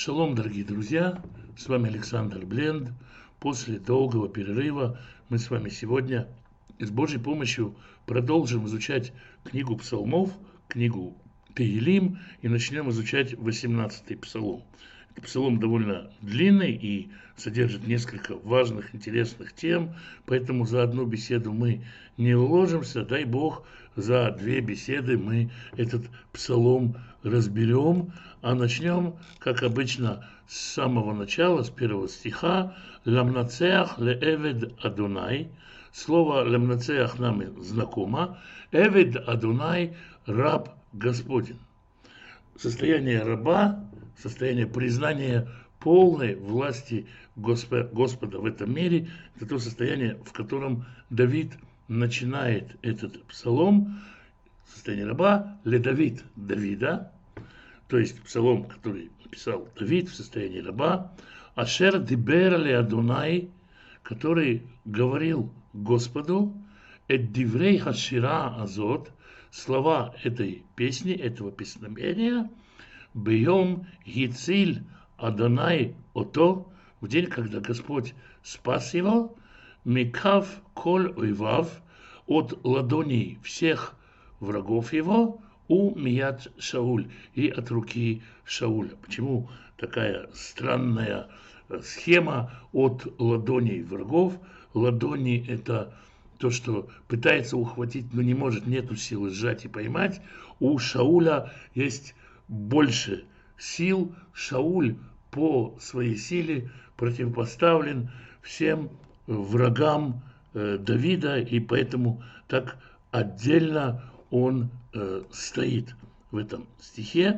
Шалом, дорогие друзья, с вами Александр Бленд. После долгого перерыва мы с вами сегодня с Божьей помощью продолжим изучать книгу псалмов, книгу Теилим, и начнем изучать 18-й псалом. Этот псалом довольно длинный и содержит несколько важных, интересных тем, поэтому за одну беседу мы не уложимся. Дай Бог, за две беседы мы этот псалом разберем, а начнем, как обычно, с самого начала, с первого стиха. «Ламнацеах леэвед Адонай». Слово «ламнацеах» нам знакомо. «Эвед Адонай» – раб Господень. Состояние раба, состояние признания полной власти Господа в этом мире, это то состояние, в котором Давид начинает этот псалом. Состояние раба, ле Давид, Давида, то есть псалом, который написал Давид в состоянии раба, ашер дибер ле Адонай, который говорил Господу, эд диврей хашира азот, слова этой песни, этого песнопения, бьем гициль Адонай ото, в день, когда Господь спас его, микав коль ойвав, от ладоней всех врагов его, у мият Шауль, и от руки Шауля. Почему такая странная схема от ладоней врагов? Ладони – это то, что пытается ухватить, но не может, нету силы сжать и поймать. У Шауля есть больше сил. Шауль по своей силе противопоставлен всем врагам Давида, и поэтому так отдельно он стоит в этом стихе.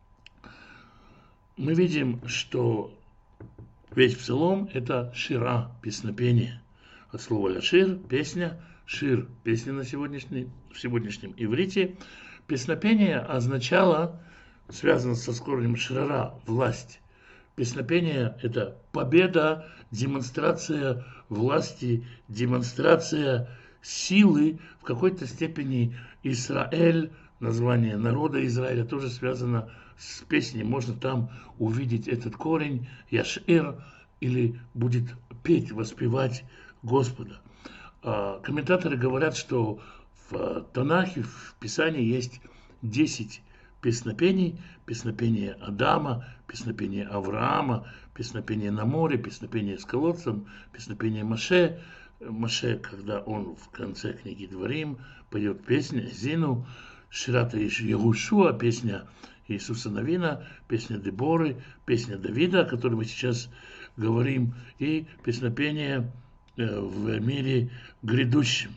Мы видим, что весь псалом – это шира, песнопение. От слова ляшир – песня, шир – песня в сегодняшнем иврите. Песнопение означало, связано со корнем шрара, власть. Песнопение – это победа, демонстрация власти, демонстрация силы. В какой-то степени Израиль, название народа Израиля, тоже связано с песней. Можно там увидеть этот корень, яшир, или будет петь, воспевать Господа. Комментаторы говорят, что в Танахе, в Писании есть 10 песнопений. Песнопение Адама, песнопение Авраама, песнопение на море, песнопение с колодцем, песнопение Моше. Моше, когда он в конце книги Дворим поет песню Зину, Ширата Егушуа, песня Иисуса Навина, песня Деборы, песня Давида, о которой мы сейчас говорим, и песнопение в мире грядущем.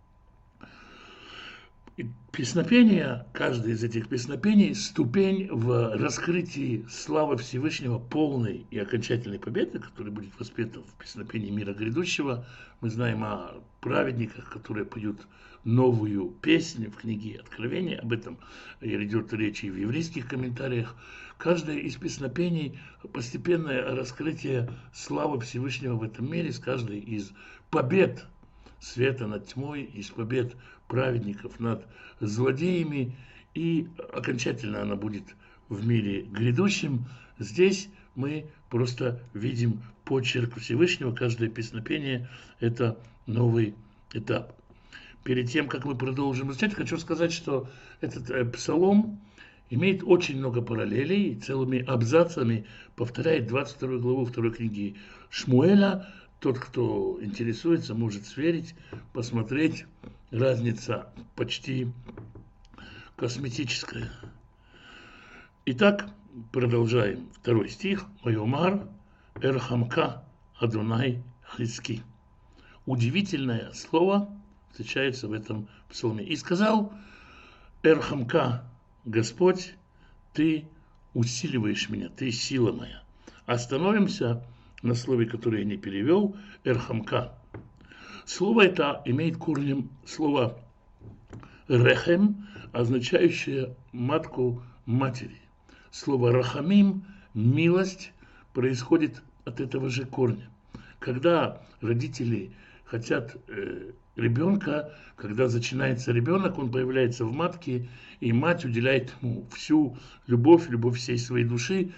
Песнопение, каждое из этих песнопений – ступень в раскрытии славы Всевышнего, полной и окончательной победы, которая будет воспета в песнопении мира грядущего. Мы знаем о праведниках, которые поют новую песню в книге Откровения. Об этом идет речь и в еврейских комментариях. Каждое из песнопений – постепенное раскрытие славы Всевышнего в этом мире, с каждой из побед света над тьмой, из побед праведников над злодеями, и окончательно она будет в мире грядущем. Здесь мы просто видим почерк Всевышнего. Каждое песнопение – это новый этап. Перед тем, как мы продолжим изучать, хочу сказать, что этот псалом имеет очень много параллелей, и целыми абзацами повторяет 22 главу 2 книги Шмуэля. Тот, кто интересуется, может сверить, посмотреть. Разница почти косметическая. Итак, продолжаем. 2 стих. «Вайомар эрхамка Адонай хиски». Удивительное слово встречается в этом псалме. «И сказал эрхамка, Господь, ты усиливаешь меня, ты сила моя». Остановимся на слове, которое я не перевел, эрхамка. Слово это имеет корнем слова рехем, означающее матку матери. Слово рахамим, милость, происходит от этого же корня. Когда родители хотят ребенка, когда зачинается ребенок, он появляется в матке, и мать уделяет ему всю любовь, любовь всей своей души.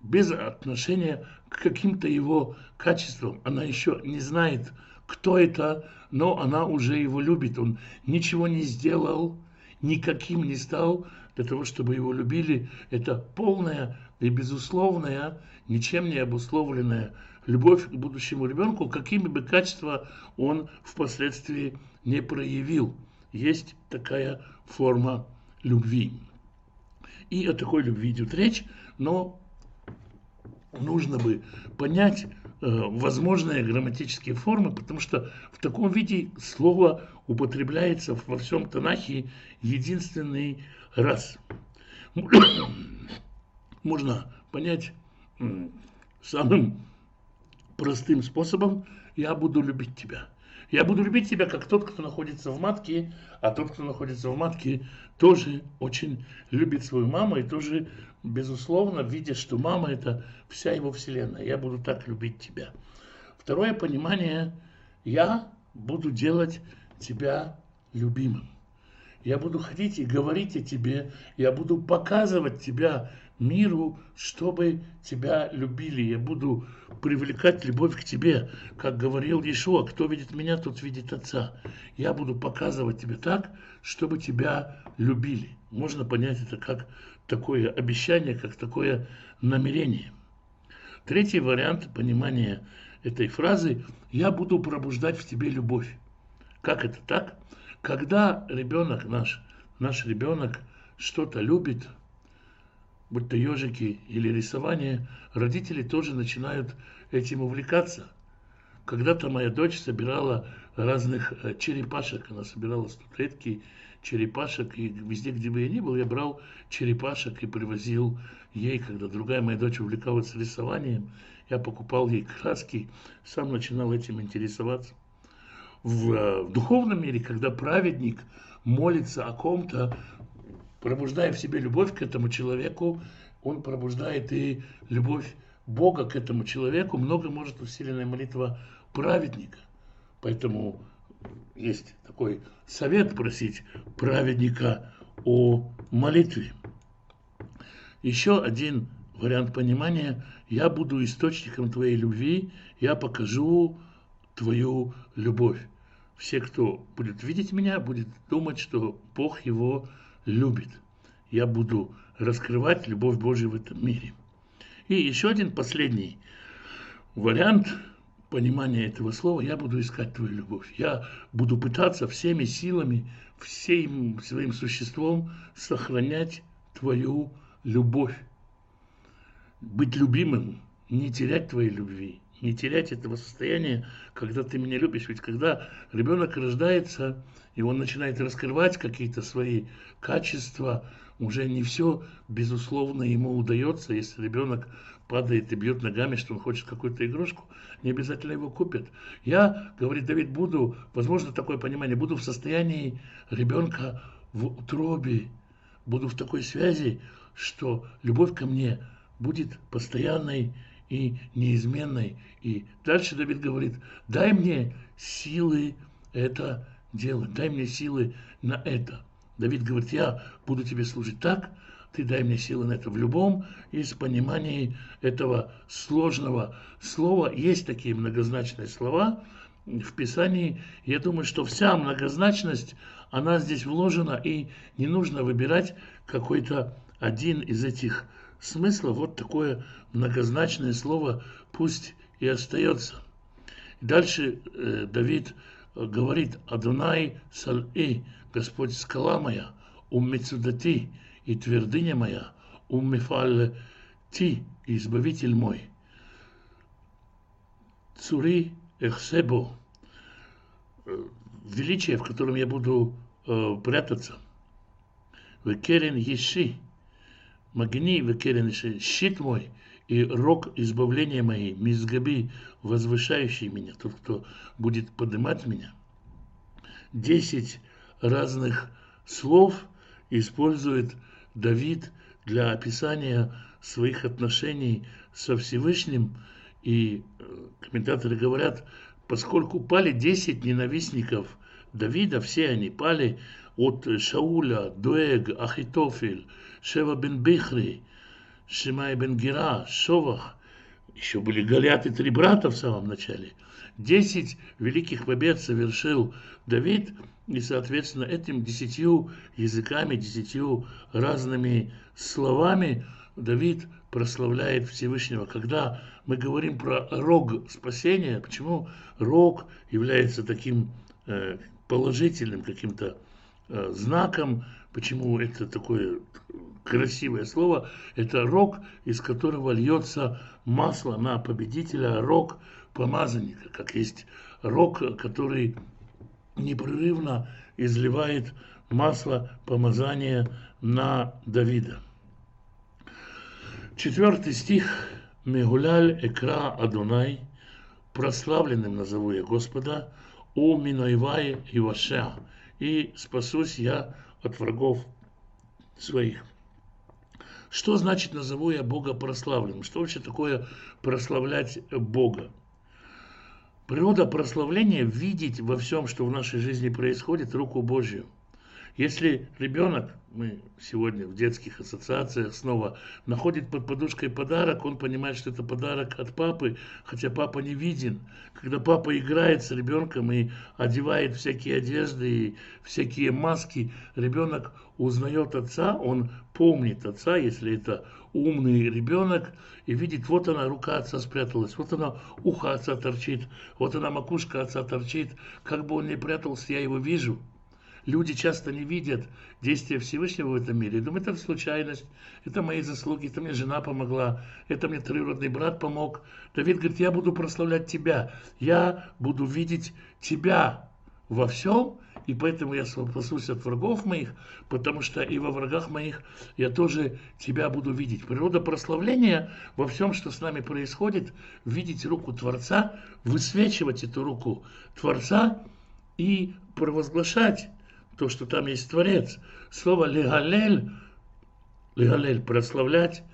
без отношения к каким-то его качествам. Она еще не знает, кто это, но она уже его любит. Он ничего не сделал, никаким не стал для того, чтобы его любили. Это полная и безусловная, ничем не обусловленная любовь к будущему ребенку, какими бы качества он впоследствии не проявил. Есть такая форма любви. И о такой любви идет речь, но нужно бы понять возможные грамматические формы, потому что в таком виде слово употребляется во всем Танахе единственный раз. Можно понять самым простым способом: я буду любить тебя. Я буду любить тебя, как тот, кто находится в матке, а тот, кто находится в матке, тоже очень любит свою маму и тоже, безусловно, видя, что мама – это вся его вселенная. Я буду так любить тебя. Второе понимание: я буду делать тебя любимым. Я буду ходить и говорить о тебе, я буду показывать тебя миру, чтобы тебя любили. Я буду привлекать любовь к тебе, как говорил Иешуа: кто видит меня, тот видит Отца. Я буду показывать тебе так, чтобы тебя любили. Можно понять это как такое обещание, как такое намерение. Третий вариант понимания этой фразы: я буду пробуждать в тебе любовь. Как это так? Когда ребенок наш ребенок что-то любит, будь то ежики или рисование, родители тоже начинают этим увлекаться. Когда-то моя дочь собирала разных черепашек, она собирала статуэтки, черепашек, и везде, где бы я ни был, я брал черепашек и привозил ей. Когда другая моя дочь увлекалась рисованием, я покупал ей краски, сам начинал этим интересоваться. В духовном мире, когда праведник молится о ком-то, пробуждая в себе любовь к этому человеку, он пробуждает и любовь Бога к этому человеку. Много может усиленная молитва праведника. Поэтому есть такой совет: просить праведника о молитве. Еще один вариант понимания: я буду источником твоей любви, я покажу твою любовь. Все, кто будет видеть меня, будет думать, что Бог его любит. Я буду раскрывать любовь Божию в этом мире. И еще один последний вариант понимания этого слова: я буду искать твою любовь. Я буду пытаться всеми силами, всем своим существом сохранять твою любовь. Быть любимым, не терять твоей любви, не терять этого состояния, когда ты меня любишь. Ведь когда ребенок рождается, и он начинает раскрывать какие-то свои качества, уже не все, безусловно, ему удается. Если ребенок падает и бьет ногами, что он хочет какую-то игрушку, не обязательно его купят. Я, говорит Давид, буду, возможно, такое понимание, буду в состоянии ребенка в утробе, буду в такой связи, что любовь ко мне будет постоянной и неизменной. И дальше Давид говорит: дай мне силы это делать, дай мне силы на это. Давид говорит: я буду тебе служить так, ты дай мне силы на это. В любом из пониманий этого сложного слова есть такие многозначные слова в Писании. Я думаю, что вся многозначность, она здесь вложена, и не нужно выбирать какой-то один из этих смыслов. Вот такое многозначное слово пусть и остается. Дальше Давид говорит: Адонай саль-и, Господь скала моя, уммецудати, и твердыня моя, уммефаль-ти, и избавитель мой. Цури эхсебо, величие, в котором я буду прятаться. Векерен еши, магни векерен еши, щит мой и рог избавления моей, мизгаби, возвышающий меня, тот, кто будет поднимать меня. 10 разных слов использует Давид для описания своих отношений со Всевышним. И комментаторы говорят, поскольку пали 10 ненавистников Давида, все они пали от Шауля, Доег, Ахитофель, Шева бен Бихри, Шимай бен Гера, Шовах. Еще были Голиат и 3 брата в самом начале. 10 великих побед совершил Давид, и, соответственно, этим 10 языками, 10 разными словами Давид прославляет Всевышнего. Когда мы говорим про рог спасения, почему рог является таким положительным каким-то знаком, почему это такое красивое слово, это рог, из которого льется масло на победителя, рог помазанника, как есть рог, который непрерывно изливает масло помазания на Давида. 4 стих. Мегуляль экра Адонай, прославленным назову я Господа, о минойвай и ваша, и спасусь я от врагов своих. Что значит назову я Бога прославленным? Что вообще такое прославлять Бога? Природа прославления – видеть во всем, что в нашей жизни происходит, руку Божью. Если ребенок, мы сегодня в детских ассоциациях снова, находит под подушкой подарок, он понимает, что это подарок от папы, хотя папа не виден. Когда папа играет с ребенком и одевает всякие одежды и всякие маски, ребенок узнает отца, он помнит отца, если это умный ребенок, и видит, вот она, рука отца спряталась, вот она, ухо отца торчит, вот она, макушка отца торчит, как бы он ни прятался, я его вижу. Люди часто не видят действия Всевышнего в этом мире. Думают, это случайность, это мои заслуги, это мне жена помогла, это мне троюродный брат помог. Давид говорит, я буду прославлять тебя, я буду видеть тебя во всем, и поэтому я спасусь от врагов моих, потому что и во врагах моих я тоже тебя буду видеть. Природа прославления во всем, что с нами происходит, видеть руку Творца, высвечивать эту руку Творца и провозглашать то, что там есть Творец. Слово легалель, прославлять,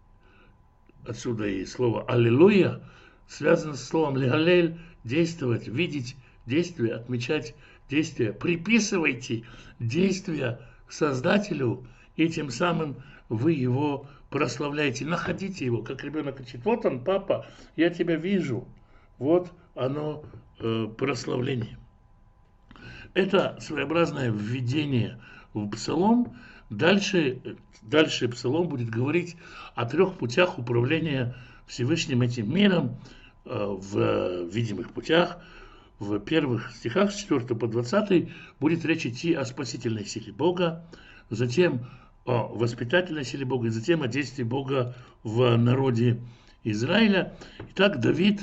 отсюда и слово аллилуйя, связано с словом легалель, действовать, видеть действия, отмечать действия. Приписывайте действия Создателю, и тем самым вы его прославляете. Находите его, как ребенок кричит, вот он, папа, я тебя вижу. Вот оно, прославление. Это своеобразное введение в Псалом. Дальше Псалом будет говорить о 3 путях управления Всевышним этим миром, в видимых путях. В первых стихах с 4 по 20 будет речь идти о спасительной силе Бога, затем о воспитательной силе Бога, и затем о действии Бога в народе Израиля. Итак, Давид,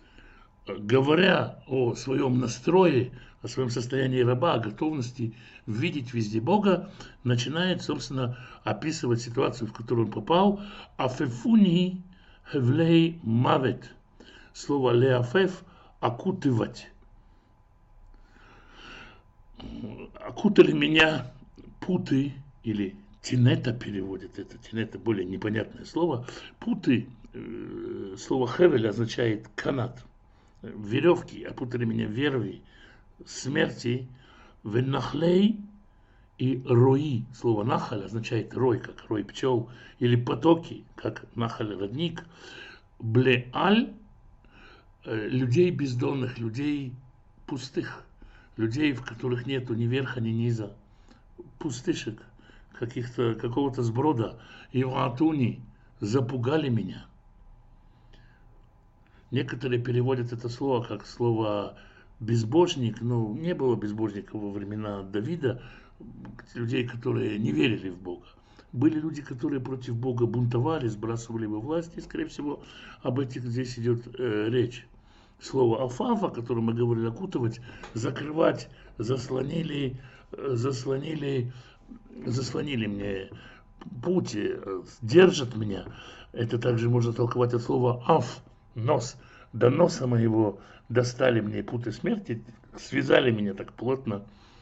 говоря о своем настрое, о своем состоянии раба, о готовности видеть везде Бога, начинает, собственно, описывать ситуацию, в которую он попал. Афефуни хевлей мавет. Слово леафеф – окутывать. Окутали меня путы, или тинета переводит это. Тинета – более непонятное слово. Путы, слово хевель означает канат. Веревки опутали меня верви смерти, венахлей и рои. Слово нахаль означает рой, как рой пчел, или потоки, как нахаль родник. Блеаль людей бездонных, людей пустых, людей, в которых нету ни верха, ни низа, пустышек, какого-то сброда. И ватуни запугали меня. Некоторые переводят это слово как слово безбожник, но не было безбожников во времена Давида, людей, которые не верили в Бога. Были люди, которые против Бога бунтовали, сбрасывали его власть, и, скорее всего, об этих здесь идет речь. Слово «афаф», о котором мы говорили, окутывать, закрывать, заслонили мне путь, держат меня. Это также можно толковать от слова «аф», нос. До носа моего достали мне путы смерти, связали меня так плотно.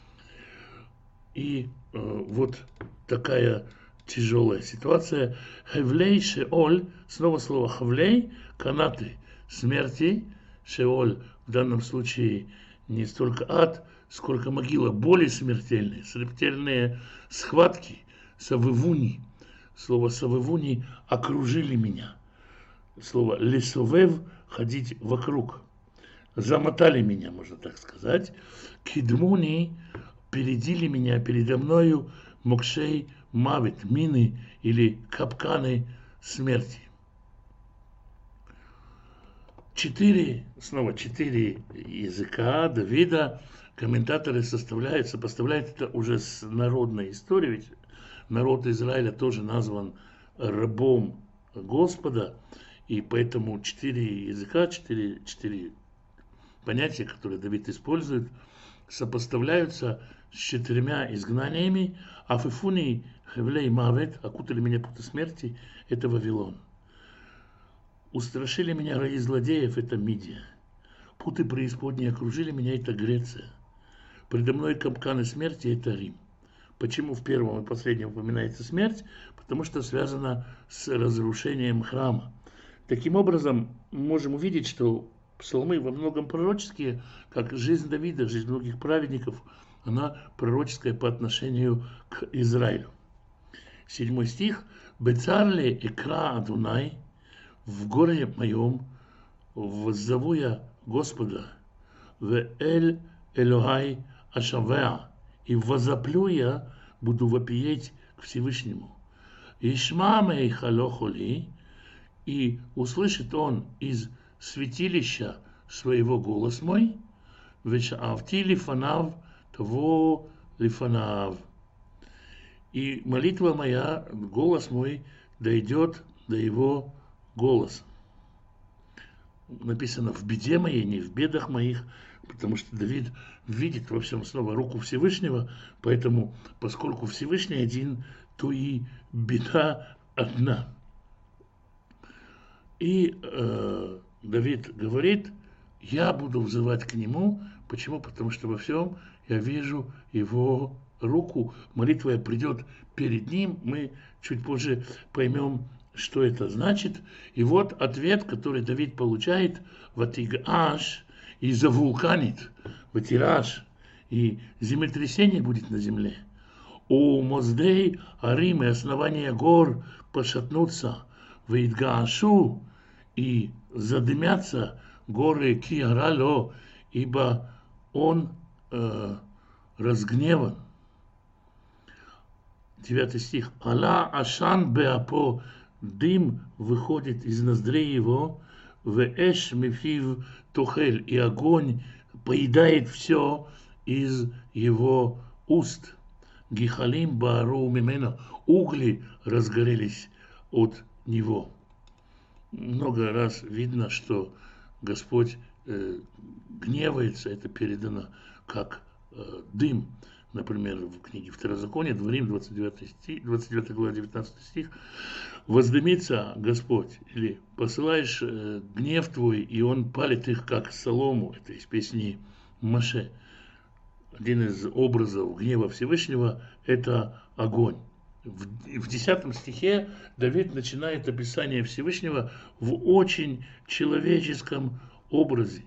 И вот такая тяжелая ситуация. Хевлей, Шеоль, снова слово хевлей, канаты смерти. Шеоль в данном случае не столько ад, сколько могила, боли смертельные, схватки, савывуни, Слово «совывуни» – окружили меня. Слово «лесовев» – ходить вокруг. Замотали меня, можно так сказать. Кидмуни – передили меня, передо мною мокшей мавит, мины или капканы смерти. Снова четыре языка Давида. Комментаторы сопоставляют это уже с народной историей, ведь народ Израиля тоже назван рабом Господа, и поэтому четыре языка, четыре понятия, которые Давид использует, сопоставляются с четырьмя изгнаниями. Афифуни хевлей мавет, окутали меня путы смерти, это Вавилон. Устрашили меня раи злодеев, это Мидия. Путы преисподней окружили меня, это Греция. Предо мной капканы смерти, это Рим. Почему в первом и последнем упоминается смерть? Потому что связано с разрушением храма. Таким образом, мы можем увидеть, что псалмы во многом пророческие, как жизнь Давида, жизнь многих праведников, она пророческая по отношению к Израилю. 7 стих. «Бецарле экра Адунай, в горе моем воззову я Господа, в эль Элохай ашавеа, и возоплю я, буду вопиеть к Всевышнему. Ишма мейхало холи, и услышит он из святилища своего голос мой, вешаавти лифанав того лифанав. И молитва моя, голос мой, дойдет до его голоса». Написано «в беде моей», не в бедах моих, потому что Давид видит во всем снова руку Всевышнего, поэтому, поскольку Всевышний один, то и беда одна. И Давид говорит: я буду взывать к нему. Почему? Потому что во всем я вижу его руку. Молитва придет перед ним. Мы чуть позже поймем, что это значит. И вот ответ, который Давид получает: «Ватигаш» и «завулканит», «ватираж», и землетрясение будет на земле. «У моздей арим» и основания гор пошатнутся. «Ваидгаашу» и задымятся горы Киарало, ибо он разгневан. 9 стих. «Ала ашан беапо», дым выходит из ноздрей его, «вэш мифив тухель», и огонь поедает все из его уст. «Гихалим баару мимено», угли разгорелись от него. Много раз видно, что Господь гневается, это передано как дым. Например, в книге Второзакония, Дворим, 29 глава, 19 стих. «Воздымится Господь», или «посылаешь гнев твой, и он палит их, как солому». Это из песни Моше. Один из образов гнева Всевышнего – это огонь. В 10 стихе Давид начинает описание Всевышнего в очень человеческом образе.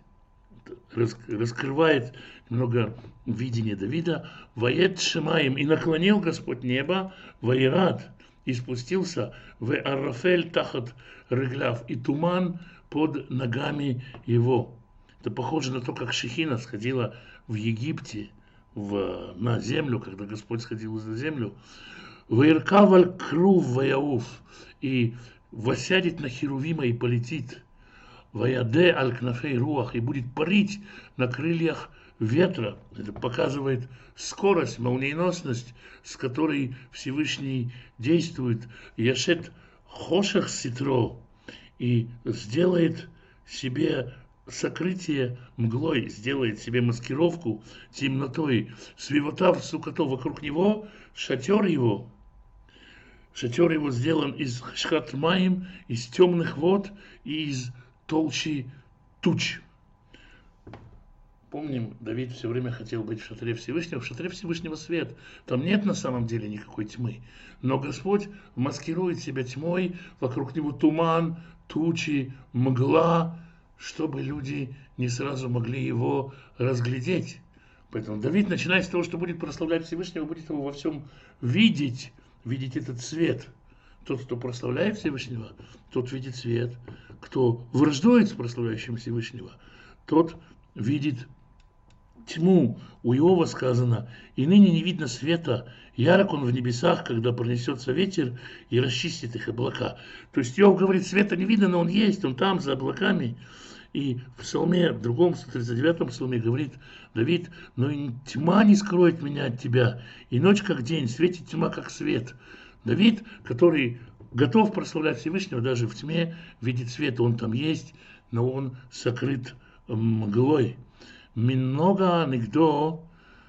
Раскрывает много видения Давида. «Вает шемаим», и наклонил Господь небо, «ваират», и спустился, «в аррафель тахат рыгляв», и туман под ногами его. Это похоже на то, как Шехина сходила в Египте на землю, когда Господь сходил на землю. «Ваиркаваль крув ваяуф», и восядет на Херувима и полетит. «Ваяде аль кнафей руах», и будет парить на крыльях ветра. Это показывает скорость, молниеносность, с которой Всевышний действует. «Яшет хошах ситро», и сделает себе сокрытие мглой, сделает себе маскировку темнотой. «Свивотав сукато», вокруг него шатер его. Шатер его сделан из шхатмаим, из темных вод и из толщи туч. Помним, Давид все время хотел быть в шатре Всевышнего. В шатре Всевышнего свет. Там нет на самом деле никакой тьмы. Но Господь маскирует себя тьмой, вокруг него туман, тучи, мгла, чтобы люди не сразу могли его разглядеть. Поэтому Давид, начиная с того, что будет прославлять Всевышнего, будет его во всем видеть этот свет. Тот, кто прославляет Всевышнего, тот видит свет. Кто враждует с прославляющим Всевышнего, тот видит тьму. У Иова сказано: «И ныне не видно света, ярок он в небесах, когда пронесется ветер и расчистит их облака». То есть Иов говорит, света не видно, но он есть, он там, за облаками. И в псалме, в другом, 139-м псалме говорит Давид: «Но и тьма не скроет меня от тебя, и ночь как день, светит тьма как свет». Давид, который готов прославлять Всевышнего, даже в тьме видит свет, он там есть, но он сокрыт мглой. Много никто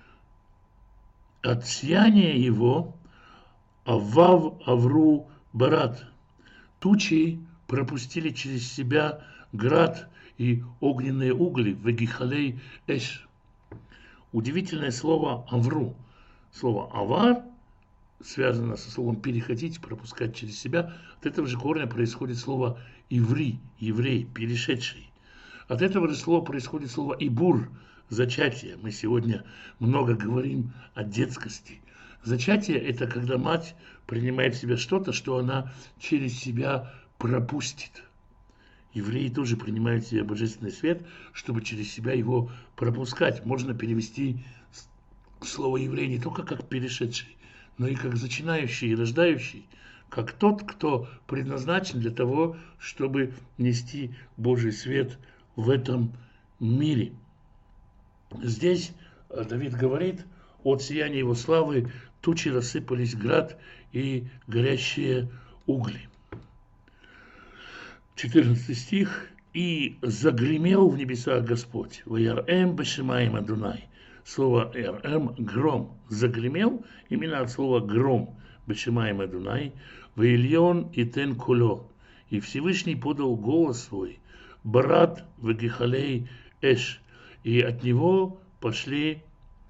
от сияния его, авав авру барат. Тучи пропустили через себя град и огненные угли, вегихалей эш. Удивительное слово авру. Слово авар связано со словом переходить, пропускать через себя. От этого же корня происходит слово иври, еврей, перешедший. От этого же слова происходит слово ибур, зачатие. Мы сегодня много говорим о детскости. Зачатие – это когда мать принимает в себя что-то, что она через себя пропустит. Евреи тоже принимают в себя божественный свет, чтобы через себя его пропускать. Можно перевести слово еврей не только как перешедший, но и как зачинающий и рождающий, как тот, кто предназначен для того, чтобы нести Божий свет в этом мире. Здесь Давид говорит: от сияния его славы тучи рассыпались, град и горящие угли. 14 стих. «И загремел в небесах Господь, ваярэм бешимаим Адунай». Слово «эрэм» – гром. Загремел именно от слова «гром», бешимаим Адунай, ваильон и тен куло. И Всевышний подал голос свой, барат вегихалей эш. И от него пошли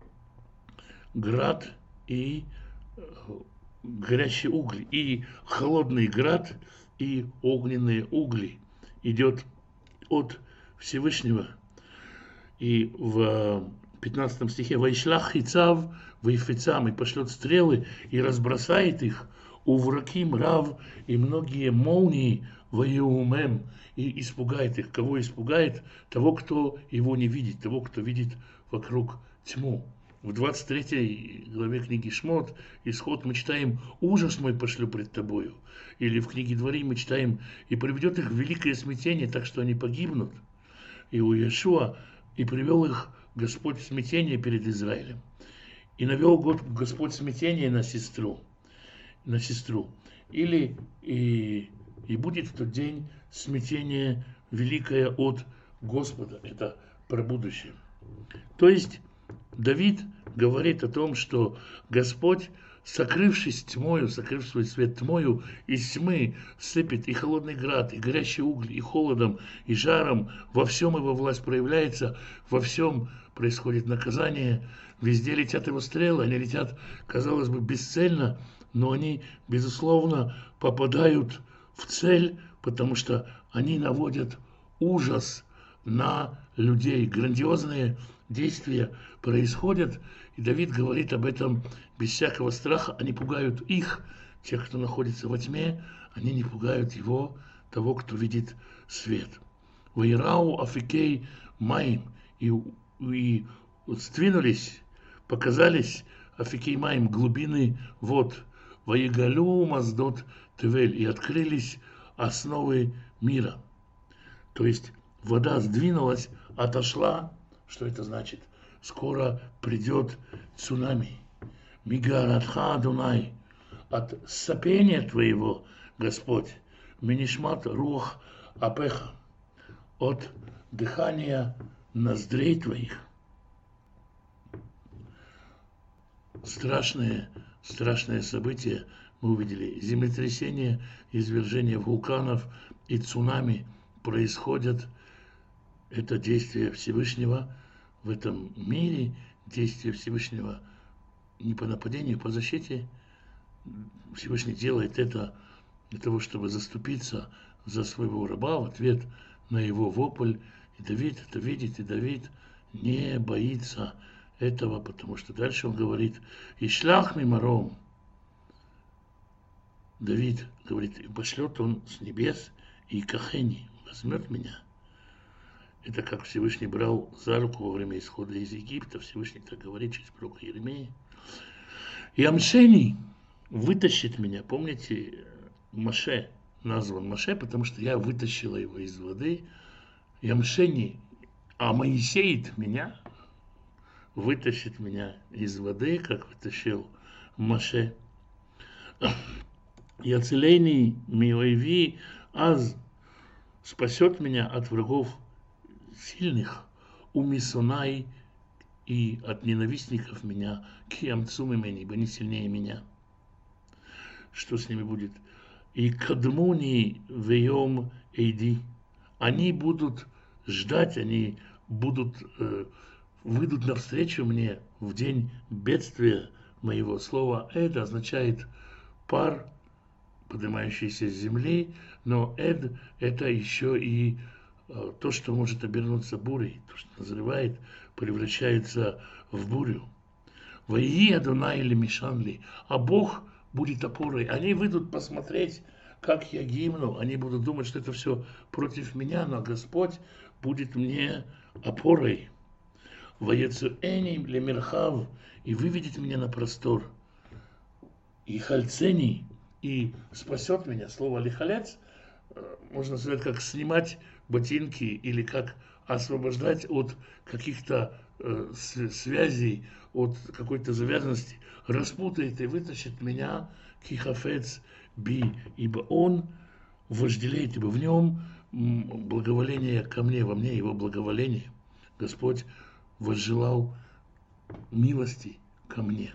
град и горящие угли, и холодный град, и огненные угли идет от Всевышнего. И в 15 стихе: «Вайшлах хицав вайфицам», и пошлет стрелы и разбросает их, увраким рав, и многие молнии ваеумем, и испугает их. Кого испугает? Того, кто его не видит, того, кто видит вокруг тьму. В 23 главе книги Шмот, Исход, мы читаем: «Ужас мой пошлю пред тобою». Или в книге Дворим мы читаем: «И приведет их в великое смятение, так что они погибнут». И у Иешуа: «И привел их Господь в смятение перед Израилем». И навел Господь смятение на сестру. Или и будет в тот день смятение великое от Господа. Это про будущее. То есть Давид говорит о том, что Господь, сокрывшись тьмою, сокрыв свой свет тьмою, из тьмы сыпет и холодный град, и горящие угли, и холодом, и жаром. Во всем его власть проявляется, во всем происходит наказание. Везде летят его стрелы, они летят, казалось бы, бесцельно, но они, безусловно, попадают в цель, потому что они наводят ужас на людей. Грандиозные действия происходят, и Давид говорит об этом без всякого страха. Они пугают их, тех, кто находится во тьме, они не пугают его, того, кто видит свет. «Ваирау афикей маим», и сдвинулись, показались афикей маим, глубины вод, «Ваигалю маздот тевель», и открылись основы мира. То есть вода сдвинулась, отошла. Что это значит? Скоро придет цунами. Мигаратха Адунай, от сопения твоего, Господь, минишмат рух апеха, от дыхания ноздрей твоих. Страшное событие мы увидели. Землетрясение, извержение вулканов и цунами происходят. Это действие Всевышнего в этом мире, действие Всевышнего не по нападению, по защите. Всевышний делает это для того, чтобы заступиться за своего раба в ответ на его вопль. И Давид это видит, и Давид не боится этого, потому что дальше он говорит: «Ишлах мимаром». Давид говорит, и пошлет он с небес и кахени, возьмет меня. Это как Всевышний брал за руку во время исхода из Египта. Всевышний так говорит через пророка Иеремии. И Амшени вытащит меня. Помните, Моше назван Моше, потому что я вытащила его из воды. И Амшени, а Моисеет меня, вытащит меня из воды, как вытащил Моше. Яцелейни миойви аз спасет меня от врагов сильных, у мисонай и от ненавистников меня, киамцум имени, ибо они сильнее меня. Что с ними будет? И кадмуни веем эйди. Они будут ждать, они будут, выйдут навстречу мне в день бедствия моего. Слова «эд» означает пар, поднимающийся с земли, но «эд» это еще и то, что может обернуться бурей, то, что назревает, превращается в бурю. «Ваии Адонай или Мишанли», а Бог будет опорой. Они выйдут посмотреть, как я гибну, они будут думать, что это все против меня, но Господь будет мне опорой. «Ваецуэни лемирхав», и выведет меня на простор. «И хальцени», и спасет меня. Слово «лихалец» можно сказать, как снимать ботинки или как освобождать от каких-то связей, от какой-то завязанности, распутает и вытащит меня кихафец би, ибо он вожделеет, ибо в нем благоволение ко мне, во мне его благоволение. Господь возжелал милости ко мне.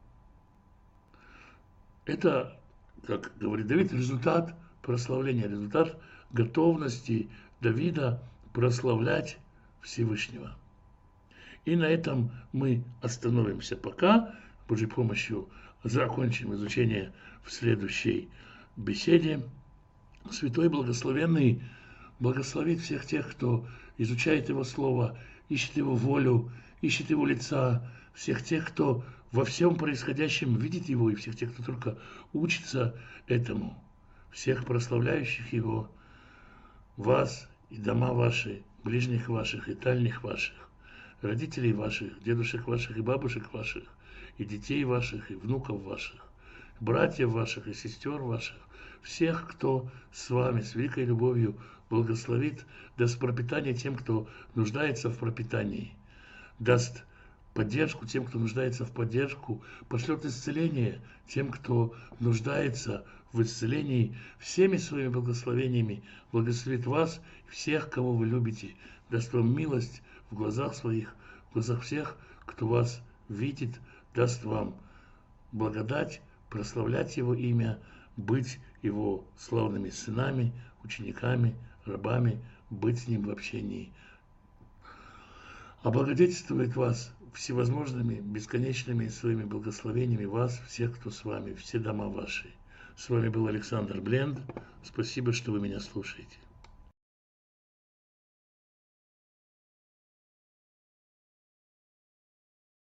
Это, как говорит Давид, результат прославления, результат готовности Давида прославлять Всевышнего. И на этом мы остановимся пока. С Божьей помощью закончим изучение в следующей беседе. Святой Благословенный благословит всех тех, кто изучает Его Слово, ищет Его волю, ищет Его лица, всех тех, кто во всем происходящем видит Его, и всех тех, кто только учится этому, всех прославляющих Его, вас и дома ваши, ближних ваших и дальних ваших, родителей ваших, дедушек ваших и бабушек ваших, и детей ваших, и внуков ваших, братьев ваших и сестер ваших, всех, кто с вами, с великой любовью благословит, даст пропитание тем, кто нуждается в пропитании, даст поддержку тем, кто нуждается в поддержку, пошлет исцеление тем, кто нуждается в исцелении, всеми своими благословениями благословит вас и всех, кого вы любите, даст вам милость в глазах своих, в глазах всех, кто вас видит, даст вам благодать, прославлять Его имя, быть Его славными сынами, учениками, рабами, быть с Ним в общении. Облагодетельствует вас всевозможными, бесконечными своими благословениями вас, всех, кто с вами, все дома ваши. С вами был Александр Бленд. Спасибо, что вы меня слушаете.